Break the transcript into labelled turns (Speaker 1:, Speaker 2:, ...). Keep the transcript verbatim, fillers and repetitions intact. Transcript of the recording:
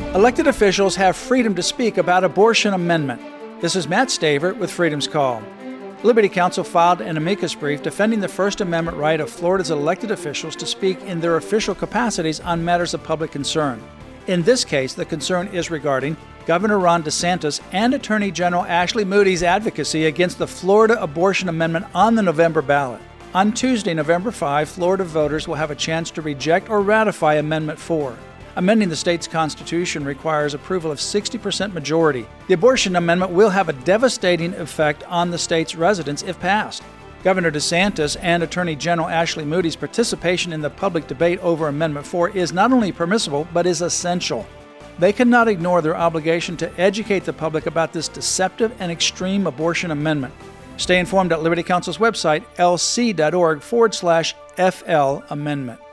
Speaker 1: Elected officials have freedom to speak about abortion amendment. This is Matt Stavert with Freedom's Call. Liberty Counsel filed an amicus brief defending the First Amendment right of Florida's elected officials to speak in their official capacities on matters of public concern. In this case, the concern is regarding Governor Ron DeSantis and Attorney General Ashley Moody's advocacy against the Florida abortion amendment on the November ballot. On Tuesday, November fifth, Florida voters will have a chance to reject or ratify Amendment four. Amending the state's constitution requires approval of sixty percent majority. The abortion amendment will have a devastating effect on the state's residents if passed. Governor DeSantis and Attorney General Ashley Moody's participation in the public debate over Amendment four is not only permissible, but is essential. They cannot ignore their obligation to educate the public about this deceptive and extreme abortion amendment. Stay informed at Liberty Counsel's website, lc.org forward slash FL amendment.